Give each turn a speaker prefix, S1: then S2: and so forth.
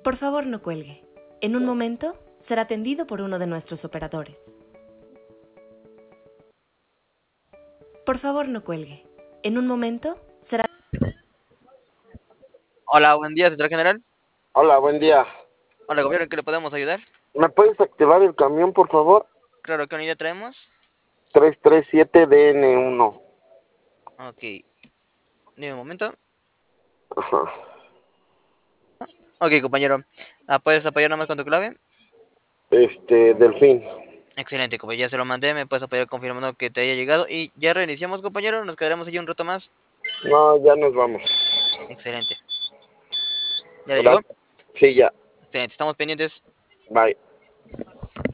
S1: Por favor, no cuelgue. En un momento será atendido por uno de nuestros operadores. Por favor, no cuelgue. En un momento será...
S2: Hola, buen día, Central General.
S3: Hola, buen día.
S2: Hola, gobierno, ¿en qué le podemos ayudar?
S3: ¿Me puedes activar el camión, por favor?
S2: Claro, ¿qué unidad traemos?
S3: 337DN1.
S2: Ok, dime un momento.
S3: Ajá.
S2: Ok, compañero. ¿Puedes apoyar nomás con tu clave?
S3: Delfín.
S2: Excelente, compañero, ya se lo mandé, me puedes apoyar confirmando que te haya llegado. Y ya reiniciamos, compañero, nos quedaremos allí un rato más.
S3: No, ya nos vamos.
S2: Excelente. ¿Ya le llegó?
S3: Gracias. Sí, ya.
S2: Excelente, estamos pendientes.
S3: Bye.